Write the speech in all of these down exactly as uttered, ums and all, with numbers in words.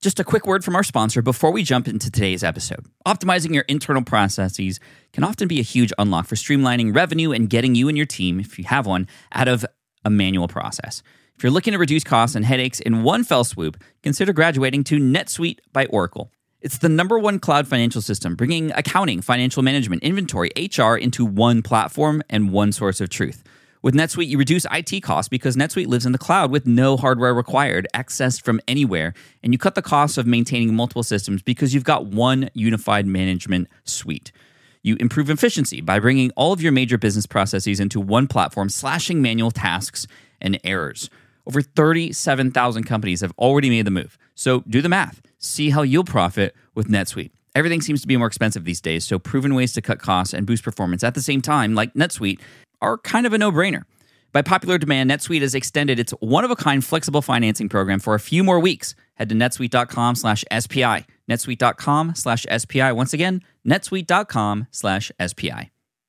Just a quick word from our sponsor before we jump into today's episode. Optimizing your internal processes can often be a huge unlock for streamlining revenue and getting you and your team, if you have one, out of a manual process. If you're looking to reduce costs and headaches in one fell swoop, consider graduating to NetSuite by Oracle. It's the number one cloud financial system, bringing accounting, financial management, inventory, H R into one platform and one source of truth. With NetSuite, you reduce I T costs because NetSuite lives in the cloud with no hardware required, accessed from anywhere, and you cut the costs of maintaining multiple systems because you've got one unified management suite. You improve efficiency by bringing all of your major business processes into one platform, slashing manual tasks and errors. Over thirty-seven thousand companies have already made the move. So do the math. See how you'll profit with NetSuite. Everything seems to be more expensive these days, so proven ways to cut costs and boost performance at the same time, like NetSuite, are kind of a no-brainer. By popular demand, NetSuite has extended its one-of-a-kind flexible financing program for a few more weeks. Head to netsuite.com slash SPI. netsuite.com slash SPI. Once again, netsuite.com slash SPI.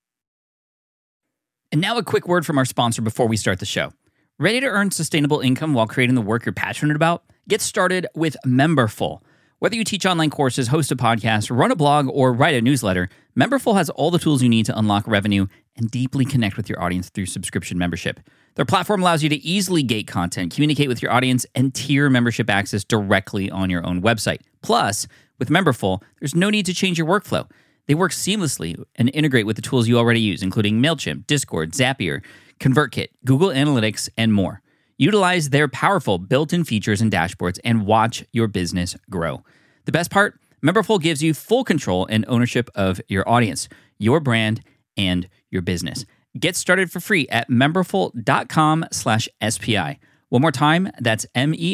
And now a quick word from our sponsor before we start the show. Ready to earn sustainable income while creating the work you're passionate about? Get started with Memberful. Whether you teach online courses, host a podcast, run a blog, or write a newsletter, Memberful has all the tools you need to unlock revenue and deeply connect with your audience through subscription membership. Their platform allows you to easily gate content, communicate with your audience, and tier membership access directly on your own website. Plus, with Memberful, there's no need to change your workflow. They work seamlessly and integrate with the tools you already use, including MailChimp, Discord, Zapier, ConvertKit, Google Analytics, and more. Utilize their powerful built-in features and dashboards and watch your business grow. The best part? Memberful gives you full control and ownership of your audience, your brand, and your business. Get started for free at memberful.com slash SPI. One more time, that's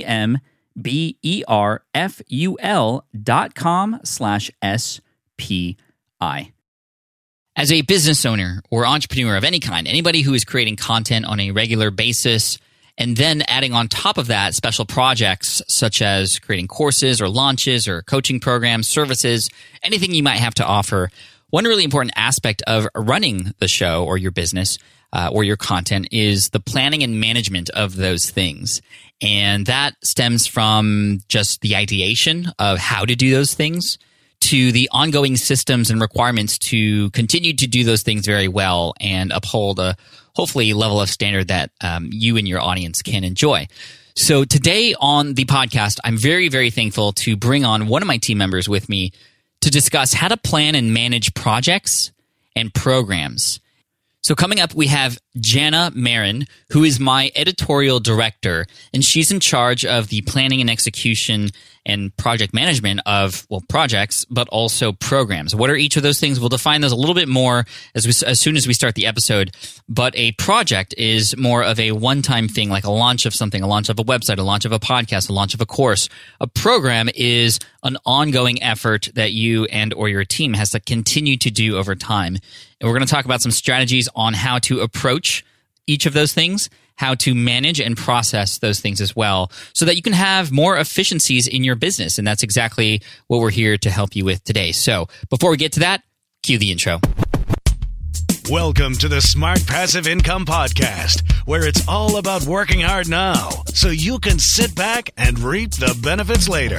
M-E-M-B-E-R-F-U-L dot com slash S-P-I. As a business owner or entrepreneur of any kind, anybody who is creating content on a regular basis and then adding on top of that special projects such as creating courses or launches or coaching programs, services, anything you might have to offer, one really important aspect of running the show or your business uh, or your content is the planning and management of those things. And that stems from just the ideation of how to do those things to the ongoing systems and requirements to continue to do those things very well and uphold a hopefully level of standard that um, you and your audience can enjoy. So today on the podcast, I'm very, very thankful to bring on one of my team members with me to discuss how to plan and manage projects and programs. So coming up, we have Jana Marin, who is my editorial director, and she's in charge of the planning and execution and project management of, well, projects, but also programs. What are each of those things? We'll define those a little bit more as we, as soon as we start the episode. But a project is more of a one-time thing, like a launch of something, a launch of a website, a launch of a podcast, a launch of a course. A program is an ongoing effort that you and or your team has to continue to do over time. And we're going to talk about some strategies on how to approach each of those things, how to manage and process those things as well, so that you can have more efficiencies in your business. And that's exactly what we're here to help you with today. So before we get to that, cue the intro. Welcome to the Smart Passive Income Podcast, where it's all about working hard now so you can sit back and reap the benefits later.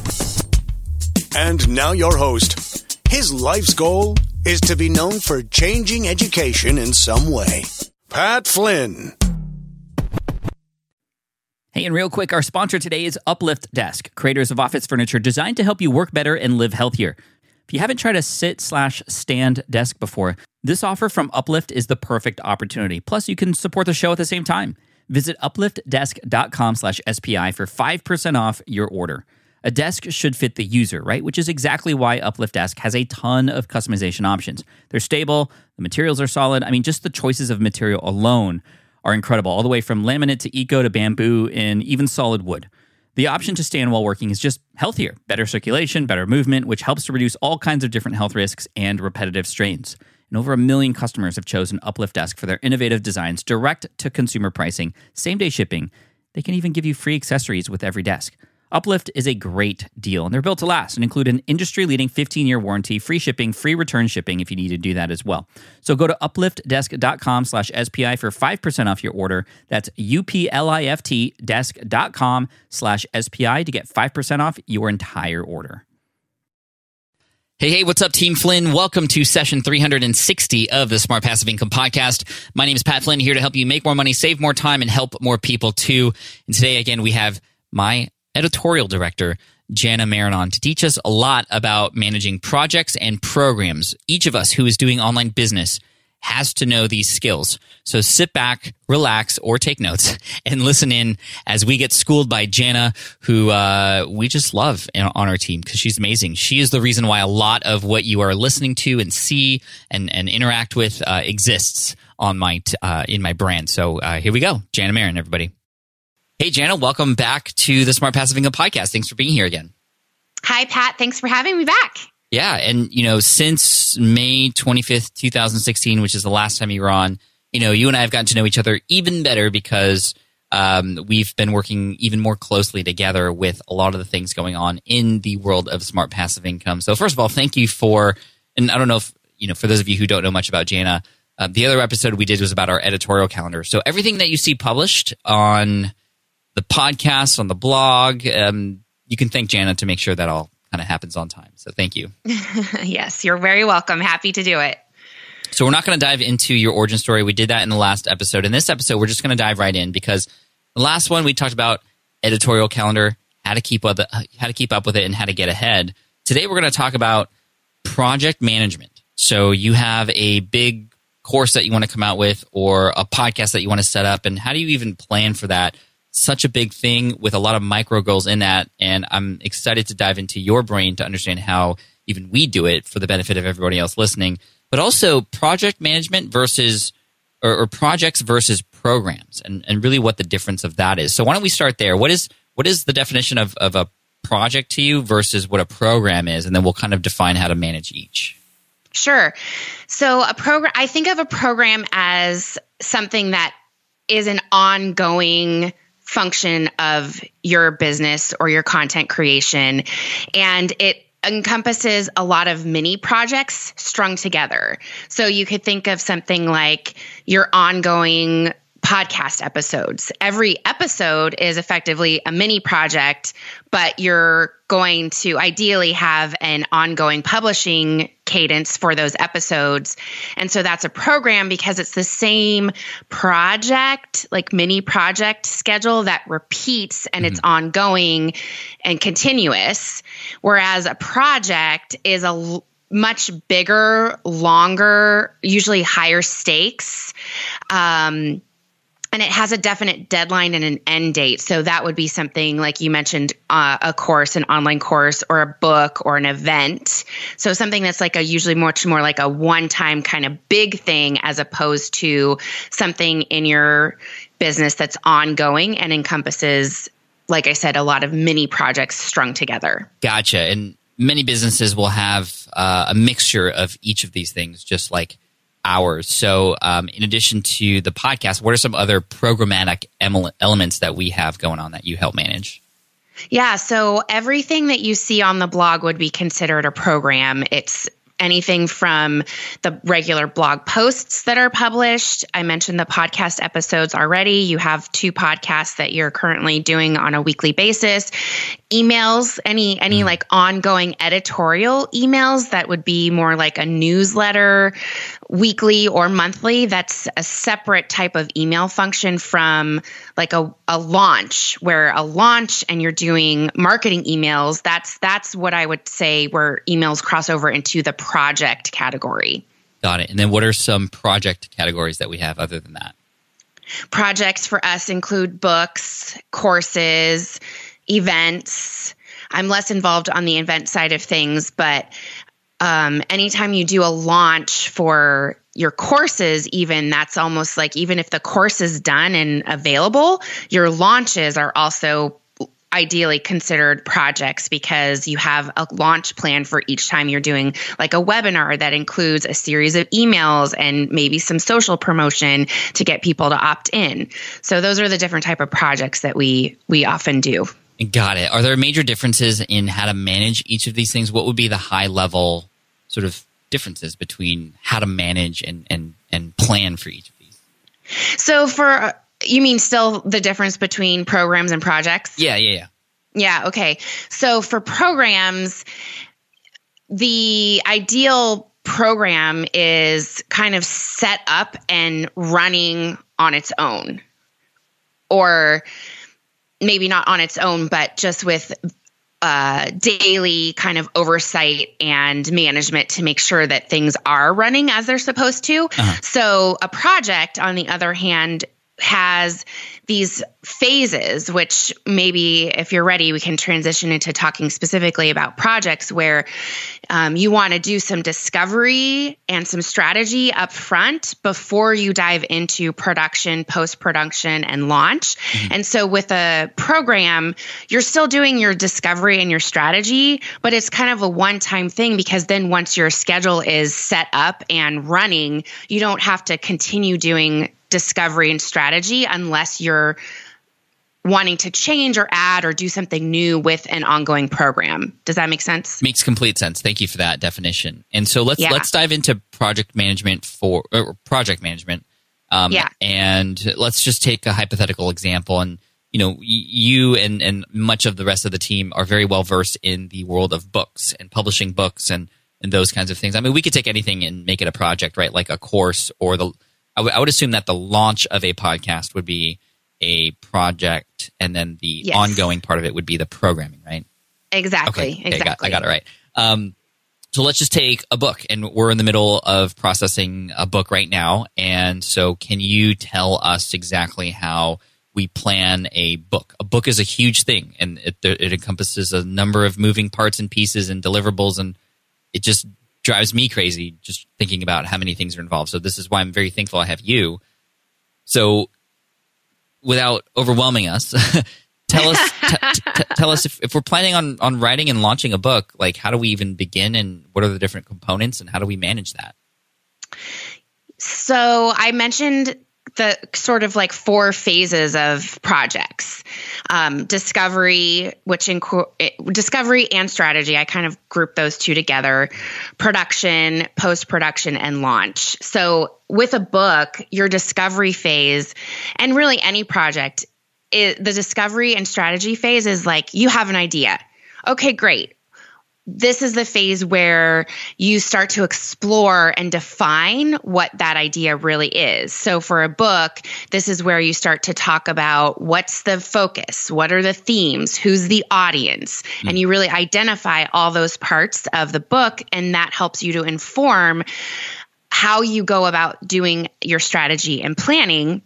And now your host. His life's goal is to be known for changing education in some way. Pat Flynn. Hey, and real quick, our sponsor today is Uplift Desk, creators of office furniture designed to help you work better and live healthier. If you haven't tried a sit slash stand desk before, this offer from Uplift is the perfect opportunity. Plus, you can support the show at the same time. Visit upliftdesk.com slash SPI for five percent off your order. A desk should fit the user, right? Which is exactly why Uplift Desk has a ton of customization options. They're stable, the materials are solid. I mean, just the choices of material alone are incredible, all the way from laminate to eco to bamboo and even solid wood. The option to stand while working is just healthier, better circulation, better movement, which helps to reduce all kinds of different health risks and repetitive strains. And over a million customers have chosen Uplift Desk for their innovative designs, direct to consumer pricing, same-day shipping. They can even give you free accessories with every desk. Uplift is a great deal, and they're built to last and include an industry-leading fifteen-year warranty, free shipping, free return shipping if you need to do that as well. So go to upliftdesk.com slash SPI for five percent off your order. That's U-P-L-I-F-T desk.com slash SPI to get five percent off your entire order. Hey, hey, what's up, Team Flynn? Welcome to session three hundred sixty of the Smart Passive Income Podcast. My name is Pat Flynn, here to help you make more money, save more time, and help more people too. And today, again, we have my editorial director, Jana Marinon, to teach us a lot about managing projects and programs. Each of us who is doing online business has to know these skills. So sit back, relax, or take notes and listen in as we get schooled by Jana, who uh, we just love on our team because she's amazing. She is the reason why a lot of what you are listening to and see and, and interact with uh, exists on my t- uh, in my brand. So uh, here we go. Jana Marinon, everybody. Hey, Jana, welcome back to the Smart Passive Income Podcast. Thanks for being here again. Hi, Pat. Thanks for having me back. Yeah, and, you know, since May twenty-fifth, twenty sixteen, which is the last time you were on, you know, you and I have gotten to know each other even better because um, we've been working even more closely together with a lot of the things going on in the world of smart passive income. So first of all, thank you for, and I don't know if, you know, for those of you who don't know much about Jana, uh, the other episode we did was about our editorial calendar. So everything that you see published on the podcast, on the blog, um, you can thank Jana to make sure that all kind of happens on time. So thank you. Yes, you're very welcome. Happy to do it. So we're not going to dive into your origin story. We did that in the last episode. In this episode, we're just going to dive right in because the last one we talked about editorial calendar, how to keep up, how to keep up with it, and how to get ahead. Today, we're going to talk about project management. So you have a big course that you want to come out with or a podcast that you want to set up, and how do you even plan for that? Such a big thing with a lot of micro goals in that, and I'm excited to dive into your brain to understand how even we do it for the benefit of everybody else listening, but also project management versus or, or projects versus programs, and, and really what the difference of that is. So why don't we start there? What is what is the definition of, of a project to you versus what a program is, and then we'll kind of define how to manage each. Sure. So a program, I think of a program as something that is an ongoing function of your business or your content creation. And it encompasses a lot of mini projects strung together. So you could think of something like your ongoing podcast episodes. Every episode is effectively a mini project, but you're going to ideally have an ongoing publishing cadence for those episodes. And so that's a program because it's the same project, like mini project schedule that repeats and mm-hmm. it's ongoing and continuous. Whereas a project is a l- much bigger, longer, usually higher stakes, um, and it has a definite deadline and an end date. So that would be something like you mentioned, uh, a course, an online course, or a book, or an event. So something that's like a usually much more like a one-time kind of big thing as opposed to something in your business that's ongoing and encompasses, like I said, a lot of mini projects strung together. Gotcha. And many businesses will have uh, a mixture of each of these things, just like ours. So um, in addition to the podcast, what are some other programmatic em- elements that we have going on that you help manage? Yeah, so everything that you see on the blog would be considered a program. It's anything from the regular blog posts that are published. I mentioned the podcast episodes already. You have two podcasts that you're currently doing on a weekly basis. Emails, any any mm. like ongoing editorial emails that would be more like a newsletter, weekly or monthly. That's a separate type of email function from like a, a launch, where a launch and you're doing marketing emails. That's that's what I would say where emails cross over into the project category. Got it. And then what are some project categories that we have other than that? Projects for us include books, courses, events. I'm less involved on the event side of things, but um, anytime you do a launch for your courses, even that's almost like even if the course is done and available, your launches are also ideally considered projects because you have a launch plan for each time you're doing like a webinar that includes a series of emails and maybe some social promotion to get people to opt in. So those are the different type of projects that we we often do. Got it. Are there major differences in how to manage each of these things? What would be the high level sort of differences between how to manage and, and, and plan for each of these? So for, you mean still the difference between programs and projects? Yeah, yeah, yeah. Yeah, okay. So for programs, the ideal program is kind of set up and running on its own, or maybe not on its own, but just with uh, daily kind of oversight and management to make sure that things are running as they're supposed to. Uh-huh. So a project, on the other hand, has these phases, which maybe if you're ready, we can transition into talking specifically about projects where um, you want to do some discovery and some strategy up front before you dive into production, post-production, and launch. Mm-hmm. And so with a program, you're still doing your discovery and your strategy, but it's kind of a one-time thing, because then once your schedule is set up and running, you don't have to continue doing discovery and strategy unless you're wanting to change or add or do something new with an ongoing program. Does that make sense? Makes complete sense. Thank you for that definition. And so let's yeah. let's dive into project management for or project management. Um, yeah. And let's just take a hypothetical example. And you know, you and and much of the rest of the team are very well versed in the world of books and publishing books and and those kinds of things. I mean, we could take anything and make it a project, right? Like a course, or the I, w- I would assume that the launch of a podcast would be a project, and then the yes. ongoing part of it would be the programming, right? Exactly. Okay, okay exactly. I, got, I got it right. Um, so let's just take a book, and we're in the middle of processing a book right now. And so can you tell us exactly how we plan a book? A book is a huge thing, and it, it encompasses a number of moving parts and pieces and deliverables, and it just drives me crazy just thinking about how many things are involved. So this is why I'm very thankful I have you. So without overwhelming us, tell us t- t- tell us if, if we're planning on, on writing and launching a book, like how do we even begin, and what are the different components, and how do we manage that? So I mentioned the sort of like four phases of projects. Um, discovery, which inco- discovery and strategy, I kind of group those two together. Production, post-production, and launch. So with a book, your discovery phase, and really any project, it, the discovery and strategy phase is like, you have an idea. Okay, great. This is the phase where you start to explore and define what that idea really is. So for a book, this is where you start to talk about what's the focus, what are the themes, who's the audience, mm. and you really identify all those parts of the book, and that helps you to inform how you go about doing your strategy and planning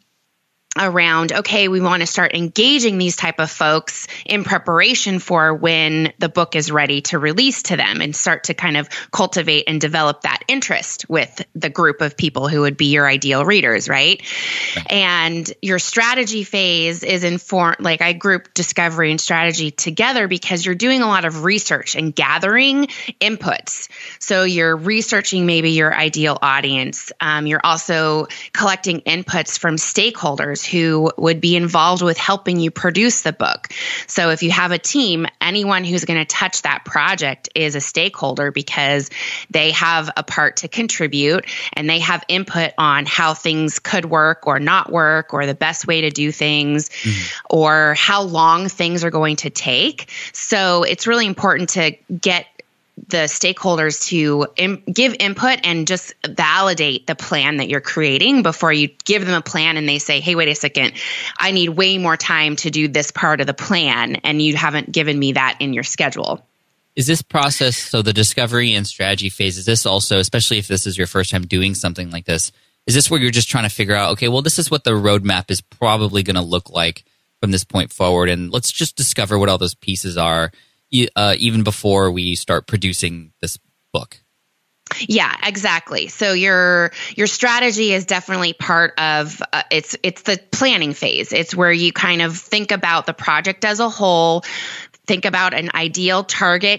around, okay, we want to start engaging these type of folks in preparation for when the book is ready to release to them, and start to kind of cultivate and develop that interest with the group of people who would be your ideal readers, right? right. And your strategy phase is informed, like I group discovery and strategy together because you're doing a lot of research and gathering inputs. So you're researching maybe your ideal audience. Um, you're also collecting inputs from stakeholders who would be involved with helping you produce the book. So if you have a team, anyone who's going to touch that project is a stakeholder, because they have a part to contribute and they have input on how things could work or not work, or the best way to do things, mm-hmm. or how long things are going to take. So it's really important to get the stakeholders to Im- give input and just validate the plan that you're creating before you give them a plan and they say, hey, wait a second, I need way more time to do this part of the plan, and you haven't given me that in your schedule. Is this process, so the discovery and strategy phase, is this also, especially if this is your first time doing something like this, is this where you're just trying to figure out, okay, well, this is what the roadmap is probably going to look like from this point forward, and let's just discover what all those pieces are, Uh, even before we start producing this book? Yeah, exactly. So your your strategy is definitely part of uh, it's it's the planning phase. It's where you kind of think about the project as a whole, think about an ideal target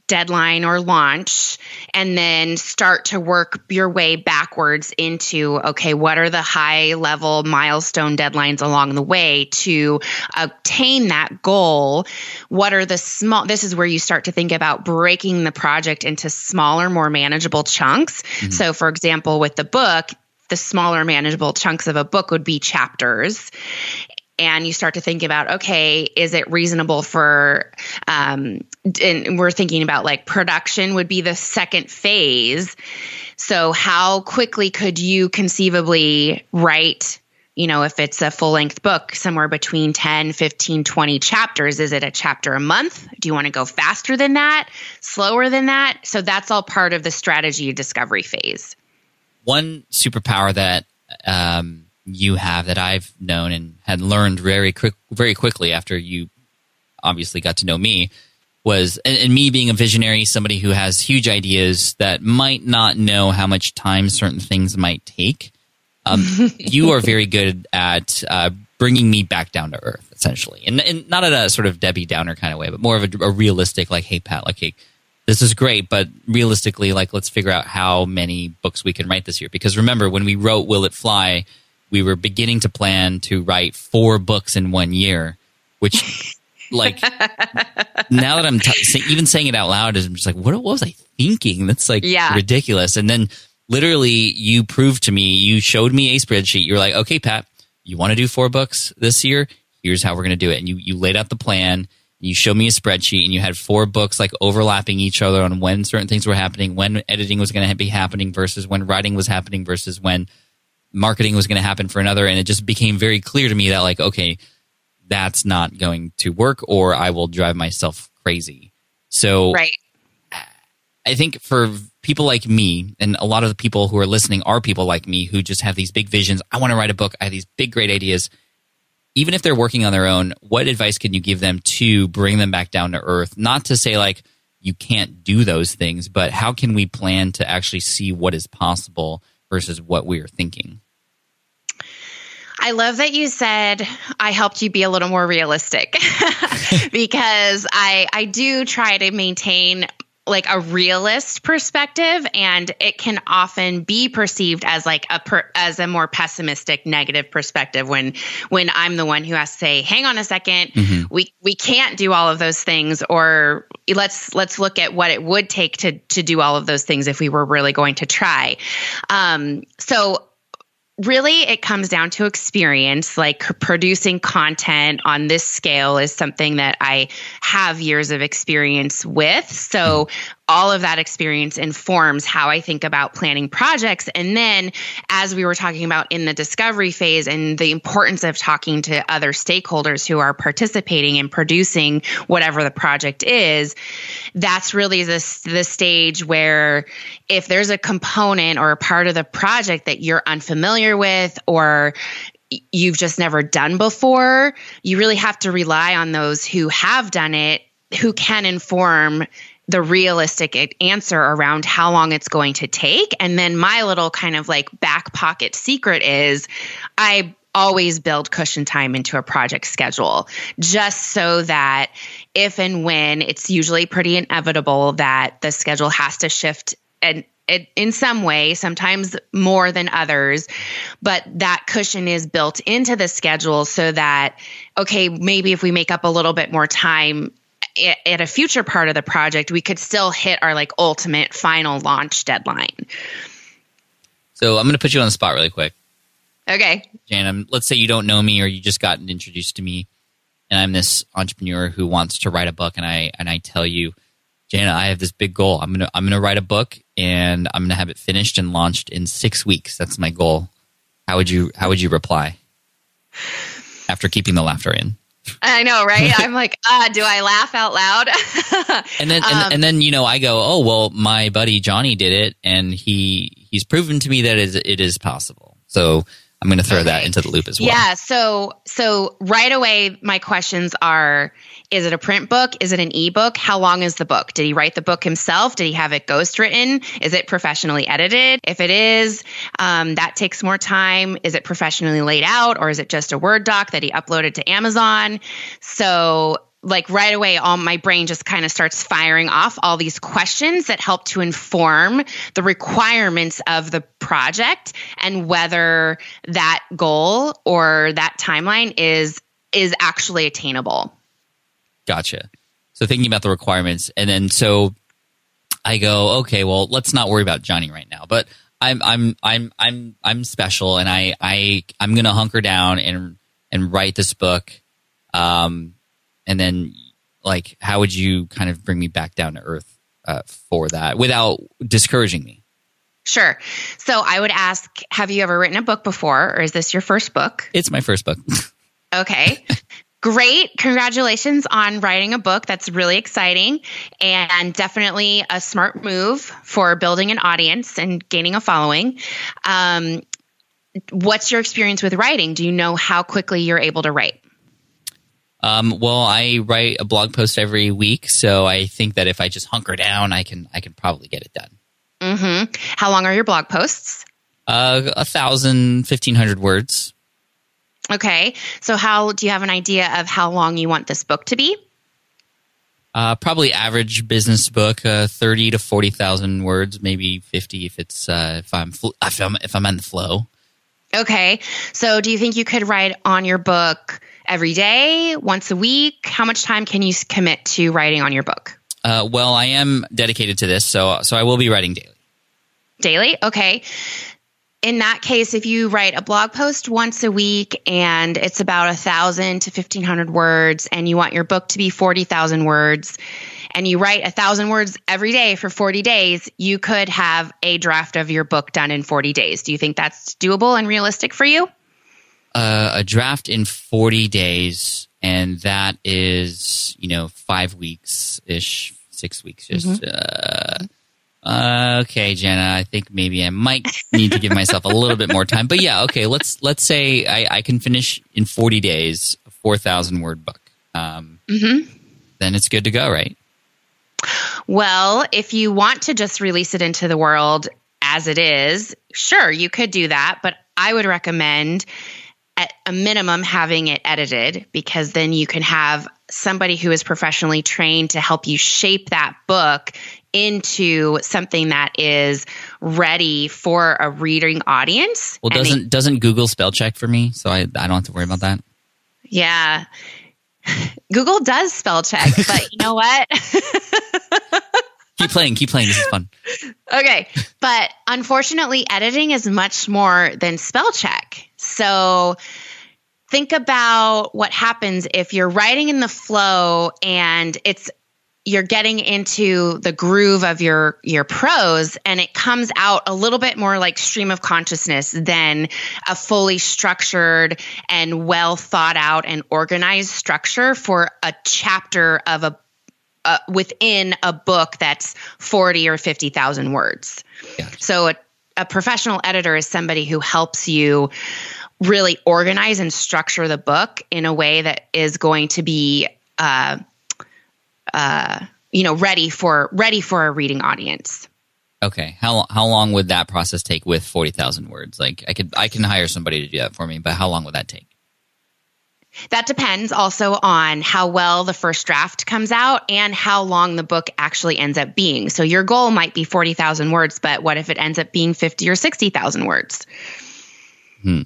deadline or launch, and then start to work your way backwards into, okay, what are the high level milestone deadlines along the way to obtain that goal? What are the small, this is where you start to think about breaking the project into smaller, more manageable chunks. Mm-hmm. So for example, with the book, the smaller manageable chunks of a book would be chapters. And you start to think about, okay, is it reasonable for, um, and we're thinking about like production would be the second phase. So how quickly could you conceivably write, you know, if it's a full length book, somewhere between ten, fifteen, twenty chapters? Is it a chapter a month? Do you want to go faster than that, slower than that? So that's all part of the strategy discovery phase. One superpower that, um, you have that I've known and had learned very quick, very quickly after you obviously got to know me was, and, and me being a visionary, somebody who has huge ideas that might not know how much time certain things might take. Um, you are very good at uh, bringing me back down to earth, essentially, and, and not in a sort of Debbie Downer kind of way, but more of a, a realistic, like, hey, Pat, like, hey, this is great, but realistically, like, let's figure out how many books we can write this year. Because remember, when we wrote Will It Fly, we were beginning to plan to write four books in one year, which, like, now that I'm t- say, even saying it out loud, I'm just like, what, what was I thinking? That's like yeah. ridiculous. And then literally you proved to me, you showed me a spreadsheet. You were like, okay, Pat, you want to do four books this year? Here's how we're going to do it. And you, you laid out the plan. You showed me a spreadsheet, and you had four books like overlapping each other on when certain things were happening, when editing was going to be happening versus when writing was happening versus when marketing was going to happen for another. And it just became very clear to me that, like, okay, that's not going to work, or I will drive myself crazy. So right. I think for people like me, and a lot of the people who are listening are people like me who just have these big visions. I want to write a book. I have these big, great ideas. Even if they're working on their own, what advice can you give them to bring them back down to earth? Not to say like you can't do those things, but how can we plan to actually see what is possible versus what we are thinking? I love that you said I helped you be a little more realistic because I I do try to maintain like a realist perspective, and it can often be perceived as like a per, as a more pessimistic, negative perspective when when I'm the one who has to say, hang on a second, mm-hmm. we we can't do all of those things, or let's let's look at what it would take to to do all of those things if we were really going to try. Um, so really, it comes down to experience. Like producing content on this scale is something that I have years of experience with. So all of that experience informs how I think about planning projects. And then, as we were talking about in the discovery phase and the importance of talking to other stakeholders who are participating in producing whatever the project is, that's really the, the stage where if there's a component or a part of the project that you're unfamiliar with or you've just never done before, you really have to rely on those who have done it, who can inform the realistic answer around how long it's going to take. And then my little kind of like back pocket secret is I always build cushion time into a project schedule, just so that if and when it's usually pretty inevitable that the schedule has to shift and it, in some way, sometimes more than others, but that cushion is built into the schedule so that, okay, maybe if we make up a little bit more time at a future part of the project, we could still hit our like ultimate final launch deadline. So I'm going to put you on the spot really quick. Okay. Jana, let's say you don't know me or you just got introduced to me and I'm this entrepreneur who wants to write a book, and I and I tell you, Jana, I have this big goal. I'm going to I'm going to write a book and I'm going to have it finished and launched in six weeks. That's my goal. How would you how would you reply after keeping the laughter in? I know, right? I'm like, uh, do I laugh out loud? and then, and, um, and then, you know, I go, oh, well, my buddy Johnny did it, and he he's proven to me that it is, it is possible. So I'm going to throw okay. that into the loop as well. Yeah. So, so right away, my questions are: is it a print book? Is it an ebook? How long is the book? Did he write the book himself? Did he have it ghostwritten? Is it professionally edited? If it is, um, that takes more time. Is it professionally laid out, or is it just a Word doc that he uploaded to Amazon? So like right away, all my brain just kind of starts firing off all these questions that help to inform the requirements of the project and whether that goal or that timeline is is actually attainable. Gotcha. So thinking about the requirements, and then so I go, okay, well, let's not worry about Johnny right now, but I'm I'm I'm I'm I'm special, and I I I'm gonna hunker down and and write this book. Um, And then, like, how would you kind of bring me back down to earth uh, for that without discouraging me? Sure. So I would ask, have you ever written a book before, or is this your first book? It's my first book. Okay. Great. Congratulations on writing a book. That's really exciting and definitely a smart move for building an audience and gaining a following. Um, what's your experience with writing? Do you know how quickly you're able to write? Um, well, I write a blog post every week, so I think that if I just hunker down, I can I can probably get it done. Mm-hmm. How long are your blog posts? Uh, a thousand, fifteen hundred words. Okay. So how do you have an idea of how long you want this book to be? Uh, probably average business book, uh, thirty to forty thousand words, maybe fifty if it's uh, if I'm fl- if I'm if I'm in the flow. Okay. So do you think you could write on your book every day, once a week? How much time can you commit to writing on your book? Uh, well, I am dedicated to this, so so I will be writing daily. Daily? Okay. In that case, if you write a blog post once a week and it's about one thousand to fifteen hundred words and you want your book to be forty thousand words and you write one thousand words every day for forty days, you could have a draft of your book done in forty days. Do you think that's doable and realistic for you? Uh, a draft in forty days, and that is, you know, five weeks-ish, six weeks-ish. Mm-hmm. Uh, uh, okay, Jenna, I think maybe I might need to give myself a little bit more time. But yeah, okay, let's let's say I, I can finish in forty days a four thousand word book. Um, mm-hmm. Then it's good to go, right? Well, if you want to just release it into the world as it is, sure, you could do that. But I would recommend at a minimum having it edited, because then you can have somebody who is professionally trained to help you shape that book into something that is ready for a reading audience. Well, doesn't it, doesn't Google spell check for me, so I, I don't have to worry about that? Yeah. Google does spell check, but you know what? Keep playing, keep playing. This is fun. Okay. But unfortunately, editing is much more than spell check. So think about what happens if you're writing in the flow and it's you're getting into the groove of your your prose, and it comes out a little bit more like stream of consciousness than a fully structured and well thought out and organized structure for a chapter of a uh, within a book that's forty or fifty thousand words. Yeah. So a, a professional editor is somebody who helps you really organize and structure the book in a way that is going to be uh, uh, you know, ready for ready for a reading audience. Okay. How how long would that process take with forty thousand words? Like I could I can hire somebody to do that for me, but how long would that take? That depends also on how well the first draft comes out and how long the book actually ends up being. So your goal might be forty thousand words, but what if it ends up being fifty or sixty thousand words? Hmm.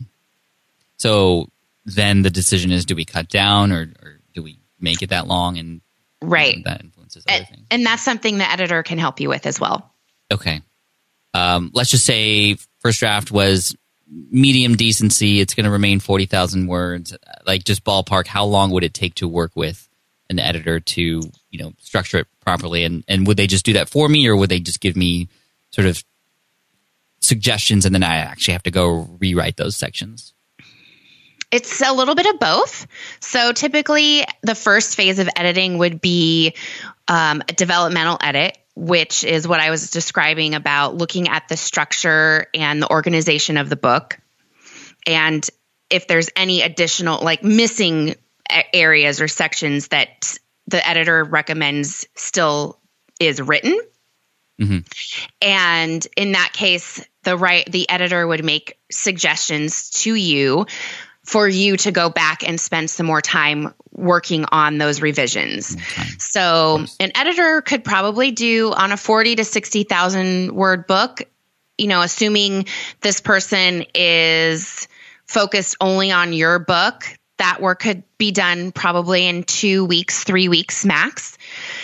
So then the decision is, do we cut down or, or do we make it that long? And right. You know, that influences other and, things. And that's something the editor can help you with as well. Okay. Um, let's just say first draft was medium decency. It's going to remain forty thousand words. Like just ballpark, how long would it take to work with an editor to, you know, structure it properly? And, and would they just do that for me, or would they just give me sort of suggestions and then I actually have to go rewrite those sections? It's a little bit of both. So typically the first phase of editing would be um, a developmental edit, which is what I was describing about looking at the structure and the organization of the book. And if there's any additional, like missing areas or sections that the editor recommends still is written. Mm-hmm. And in that case, the right, the editor would make suggestions to you for you to go back and spend some more time working on those revisions. Okay. So an editor could probably do on a forty to sixty thousand word book, you know, assuming this person is focused only on your book, that work could be done probably in two weeks, three weeks max.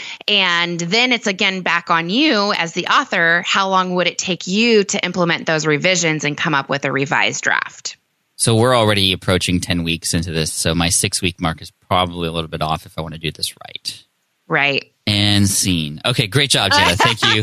And then it's again back on you as the author. How long would it take you to implement those revisions and come up with a revised draft? So we're already approaching ten weeks into this. So my six week mark is probably a little bit off if I want to do this right. Right. And scene. Okay, great job, Jana. Thank you.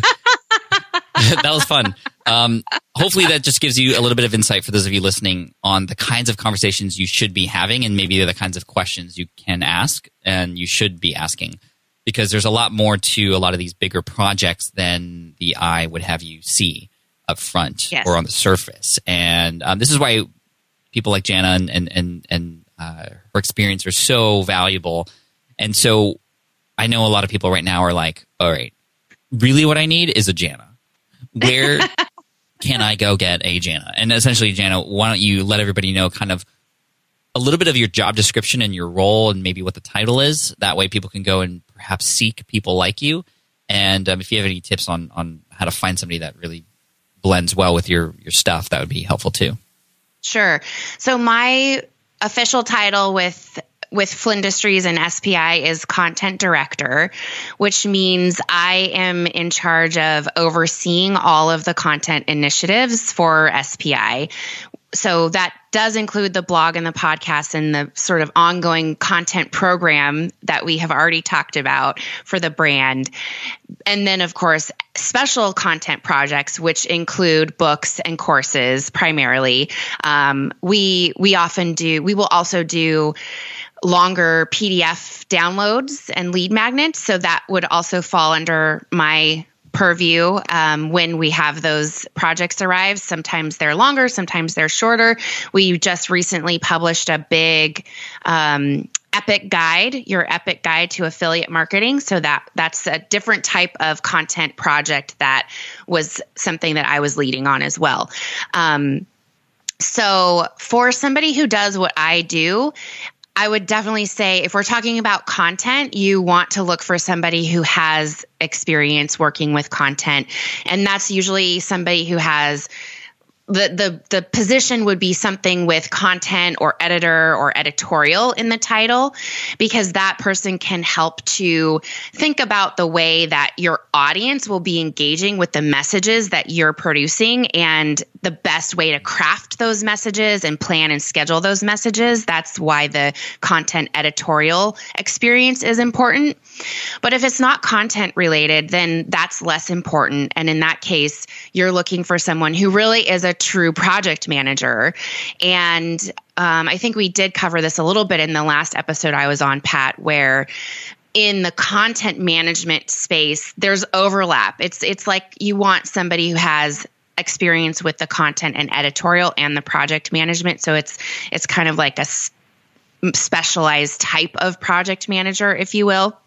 That was fun. Um, hopefully that just gives you a little bit of insight for those of you listening on the kinds of conversations you should be having and maybe the kinds of questions you can ask and you should be asking. Because there's a lot more to a lot of these bigger projects than the eye would have you see up front yes. or on the surface. And um, this is why people like Jana and and and, and uh, her experience are so valuable. And so I know a lot of people right now are like, all right, really what I need is a Jana. Where can I go get a Jana? And essentially, Jana, why don't you let everybody know kind of a little bit of your job description and your role and maybe what the title is. That way people can go and perhaps seek people like you. And um, if you have any tips on on how to find somebody that really blends well with your your stuff, that would be helpful too. Sure. So my official title with with Flindustries and S P I is Content Director, which means I am in charge of overseeing all of the content initiatives for S P I. So that does include the blog and the podcast and the sort of ongoing content program that we have already talked about for the brand. And then, of course, special content projects, which include books and courses primarily. Um, we we often do, we will also do longer P D F downloads and lead magnets. So that would also fall under my purview um, when we have those projects arrive. Sometimes they're longer, sometimes they're shorter. We just recently published a big um, Epic Guide, your Epic Guide to Affiliate Marketing. So that that's a different type of content project that was something that I was leading on as well. Um, so for somebody who does what I do, I would definitely say if we're talking about content, you want to look for somebody who has experience working with content. And that's usually somebody who has the the the position would be something with content or editor or editorial in the title, because that person can help to think about the way that your audience will be engaging with the messages that you're producing and the best way to craft those messages and plan and schedule those messages. That's why the content editorial experience is important. But if it's not content related, then that's less important. And in that case, you're looking for someone who really is a true project manager. And um, I think we did cover this a little bit in the last episode I was on, Pat, where in the content management space, there's overlap. It's it's like you want somebody who has experience with the content and editorial and the project management. So it's it's kind of like a s- specialized type of project manager, if you will.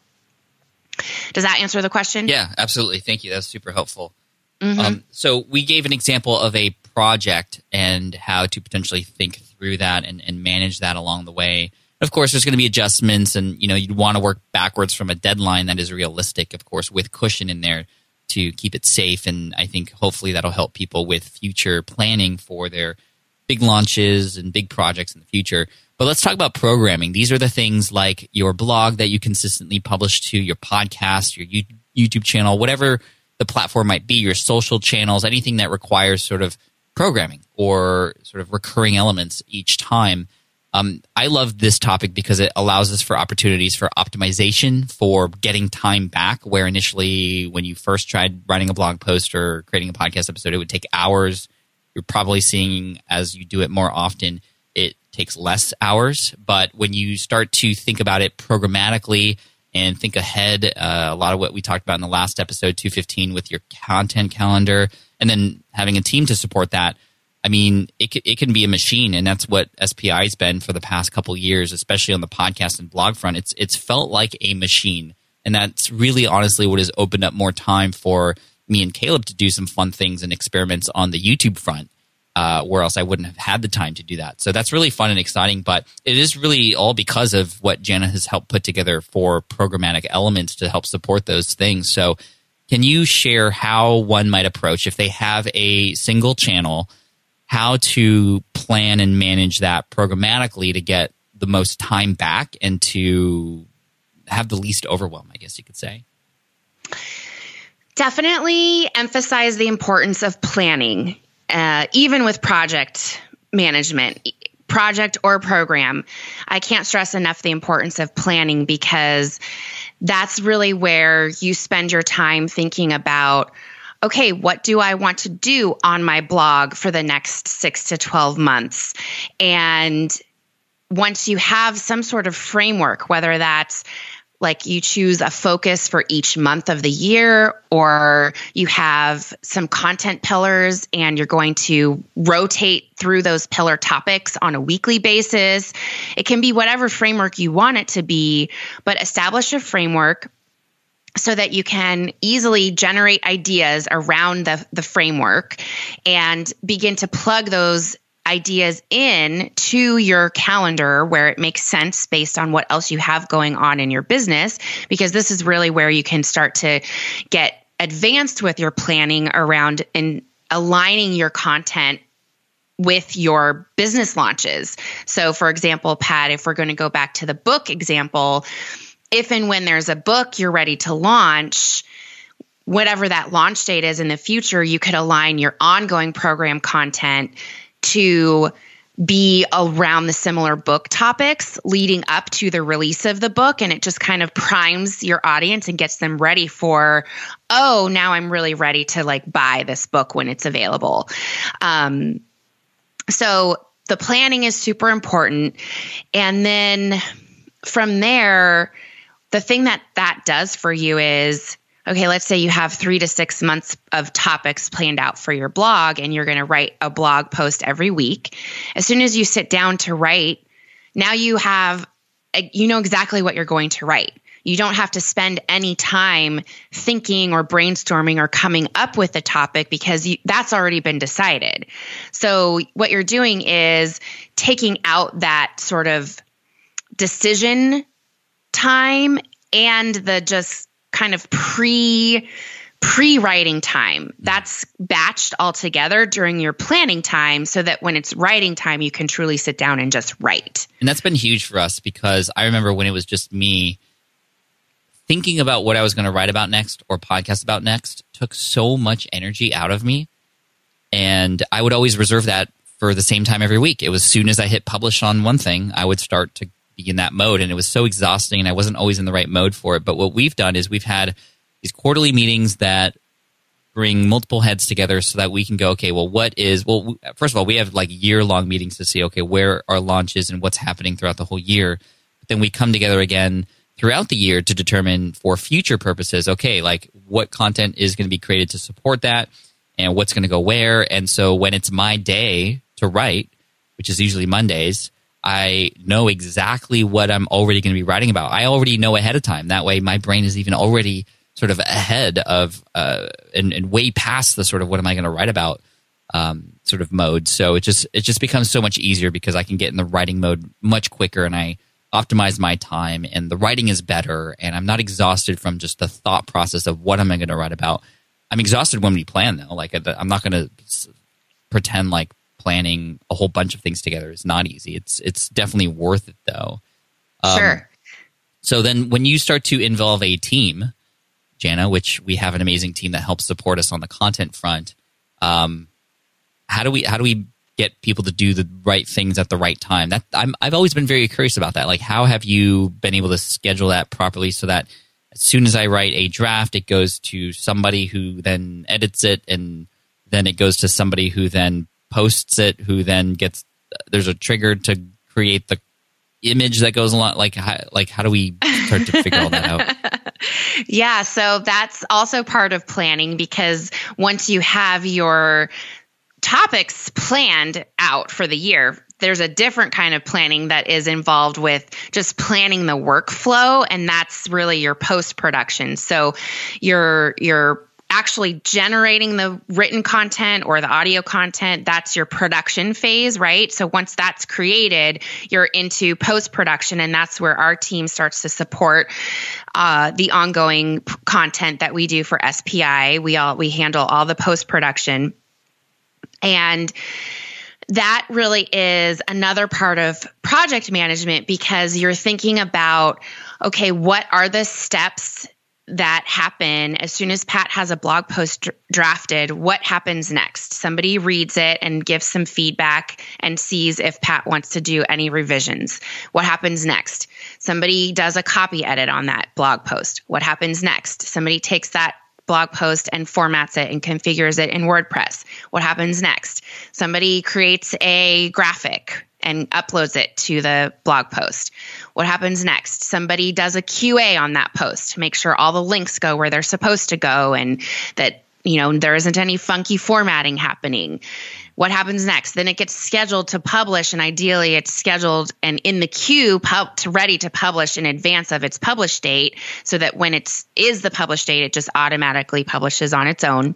Does that answer the question? Yeah, absolutely. Thank you. That's super helpful. Mm-hmm. Um, so we gave an example of a project and how to potentially think through that and, and manage that along the way. Of course, there's going to be adjustments, and you know you'd want to work backwards from a deadline that is realistic, of course, with cushion in there to keep it safe. And I think hopefully that'll help people with future planning for their big launches and big projects in the future. But let's talk about programming. These are the things like your blog that you consistently publish to, your podcast, your YouTube channel, whatever the platform might be, your social channels, anything that requires sort of programming or sort of recurring elements each time. Um, I love this topic because it allows us for opportunities for optimization, for getting time back, where initially when you first tried writing a blog post or creating a podcast episode, it would take hours. You're probably seeing as you do it more often, it takes less hours. But when you start to think about it programmatically and think ahead, uh, a lot of what we talked about in the last episode, two fifteen, with your content calendar, and then having a team to support that, I mean, it it can be a machine, and that's what S P I has been for the past couple of years, especially on the podcast and blog front. It's it's felt like a machine, and that's really honestly what has opened up more time for me and Caleb to do some fun things and experiments on the YouTube front. uh, where else I wouldn't have had the time to do that. So that's really fun and exciting, but it is really all because of what Jana has helped put together for programmatic elements to help support those things. So can you share how one might approach, if they have a single channel, how to plan and manage that programmatically to get the most time back and to have the least overwhelm, I guess you could say? Definitely emphasize the importance of planning, uh, even with project management, project or program. I can't stress enough the importance of planning, because that's really where you spend your time thinking about, okay, what do I want to do on my blog for the next six to twelve months? And once you have some sort of framework, whether that's like you choose a focus for each month of the year, or you have some content pillars and you're going to rotate through those pillar topics on a weekly basis. It can be whatever framework you want it to be, but establish a framework so that you can easily generate ideas around the, the framework and begin to plug those ideas in to your calendar where it makes sense based on what else you have going on in your business, because this is really where you can start to get advanced with your planning around and aligning your content with your business launches. So for example, Pat, if we're going to go back to the book example, if and when there's a book you're ready to launch, whatever that launch date is in the future, you could align your ongoing program content to be around the similar book topics leading up to the release of the book. And it just kind of primes your audience and gets them ready for, oh, now I'm really ready to like buy this book when it's available. Um, so the planning is super important. And then from there, the thing that that does for you is, okay, let's say you have three to six months of topics planned out for your blog and you're going to write a blog post every week. As soon as you sit down to write, now you have, you know exactly what you're going to write. You don't have to spend any time thinking or brainstorming or coming up with a topic, because you, that's already been decided. So what you're doing is taking out that sort of decision time and the just kind of pre pre-writing time. That's batched all together during your planning time so that when it's writing time, you can truly sit down and just write. And that's been huge for us, because I remember when it was just me thinking about what I was going to write about next or podcast about next took so much energy out of me. And I would always reserve that for the same time every week. It was as soon as I hit publish on one thing, I would start to be in that mode, and it was so exhausting and I wasn't always in the right mode for it. But what we've done is we've had these quarterly meetings that bring multiple heads together so that we can go, okay, well, what is, well, first of all, we have like year-long meetings to see, okay, where our launch is and what's happening throughout the whole year. But then we come together again throughout the year to determine for future purposes, okay, like what content is going to be created to support that and what's going to go where. And so when it's my day to write, which is usually Mondays, I know exactly what I'm already going to be writing about. I already know ahead of time. That way my brain is even already sort of ahead of uh, and, and way past the sort of what am I going to write about um, sort of mode. So it just it just becomes so much easier because I can get in the writing mode much quicker, and I optimize my time, and the writing is better, and I'm not exhausted from just the thought process of what am I going to write about. I'm exhausted when we plan, though. Like I'm not going to pretend like planning a whole bunch of things together is not easy. It's it's definitely worth it, though. Um, sure. So then when you start to involve a team, Jana, which we have an amazing team that helps support us on the content front, um, how do we how do we get people to do the right things at the right time? That I'm, I've always been very curious about that. Like, how have you been able to schedule that properly so that as soon as I write a draft, it goes to somebody who then edits it, and then it goes to somebody who then posts it, who then gets, there's a trigger to create the image that goes along. Like, how, like how do we start to figure all that out? Yeah, so that's also part of planning, because once you have your topics planned out for the year, there's a different kind of planning that is involved with just planning the workflow, and that's really your post-production. So your your actually generating the written content or the audio content, that's your production phase, right? So once that's created, you're into post-production, and that's where our team starts to support uh, the ongoing p- content that we do for S P I. We all we handle all the post-production. And that really is another part of project management, because you're thinking about, okay, what are the steps that happen as soon as Pat has a blog post dr- drafted? What happens next? Somebody reads it and gives some feedback and sees if Pat wants to do any revisions. What happens next? Somebody does a copy edit on that blog post. What happens next? Somebody takes that blog post and formats it and configures it in WordPress. What happens next? Somebody creates a graphic and uploads it to the blog post. What happens next? Somebody does a Q A on that post to make sure all the links go where they're supposed to go and that, you know, there isn't any funky formatting happening. What happens next? Then it gets scheduled to publish, and ideally it's scheduled and in the queue pub- to ready to publish in advance of its publish date, so that when it's is the publish date, it just automatically publishes on its own.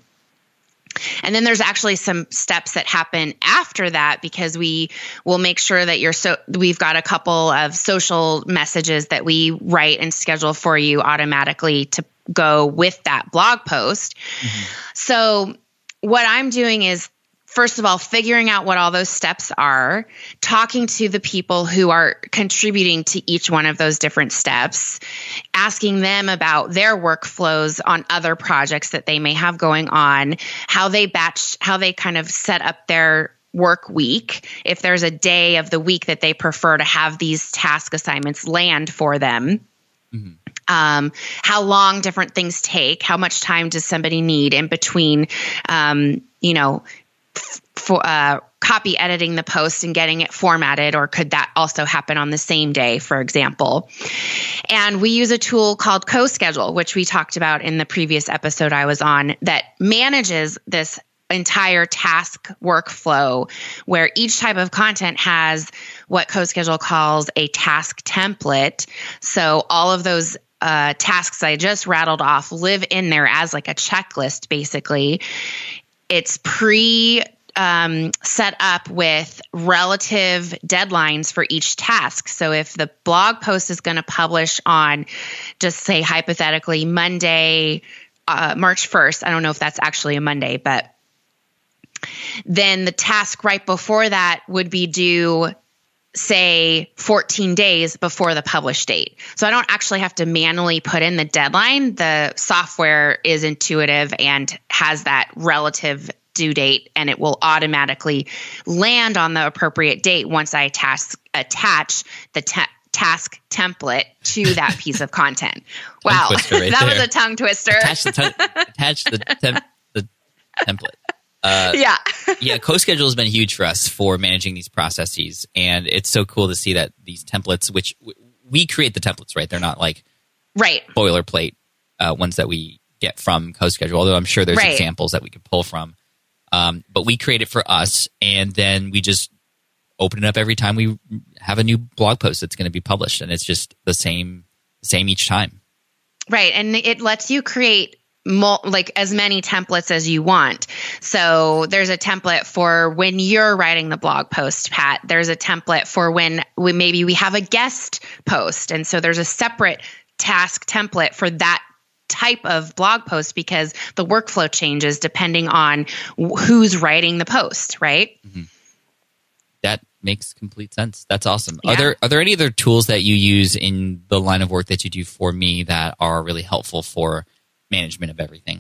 And then there's actually some steps that happen after that, because we will make sure that you're so we've got a couple of social messages that we write and schedule for you automatically to go with that blog post. Mm-hmm. So what I'm doing is, first of all, figuring out what all those steps are, talking to the people who are contributing to each one of those different steps, asking them about their workflows on other projects that they may have going on, how they batch, how they kind of set up their work week, if there's a day of the week that they prefer to have these task assignments land for them. Mm-hmm. Um, how long different things take, how much time does somebody need in between, um, you know, for uh, copy editing the post and getting it formatted, or could that also happen on the same day, for example? And we use a tool called CoSchedule, which we talked about in the previous episode I was on, that manages this entire task workflow, where each type of content has what CoSchedule calls a task template. So all of those uh, tasks I just rattled off live in there as like a checklist, basically. It's pre um, set up with relative deadlines for each task. So if the blog post is going to publish on, just say hypothetically, Monday, uh, March first, I don't know if that's actually a Monday, but then the task right before that would be due, say, fourteen days before the publish date. So I don't actually have to manually put in the deadline. The software is intuitive and has that relative due date, and it will automatically land on the appropriate date once I task, attach the te- task template to that piece of content. Wow, right that there. was a tongue twister. Attach the, t- attach the, temp- the template. Uh, yeah. yeah, CoSchedule has been huge for us for managing these processes. And it's so cool to see that these templates, which w- we create the templates, right? They're not like right. boilerplate uh, ones that we get from CoSchedule, although I'm sure there's right. examples that we could pull from. Um, but we create it for us, and then we just open it up every time we have a new blog post that's going to be published. And it's just the same, same each time. Right. And it lets you create Mul- like as many templates as you want. So there's a template for when you're writing the blog post, Pat. There's a template for when we maybe we have a guest post. And so there's a separate task template for that type of blog post, because the workflow changes depending on who's writing the post, right? Mm-hmm. That makes complete sense. That's awesome. Yeah. Are there are there any other tools that you use in the line of work that you do for me that are really helpful for management of everything?